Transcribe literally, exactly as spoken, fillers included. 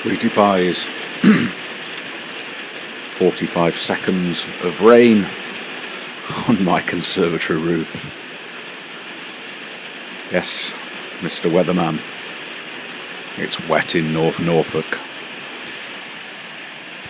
Sweetie pies. forty-five seconds of rain on my conservatory roof. Yes, Mister Weatherman, it's wet in North Norfolk.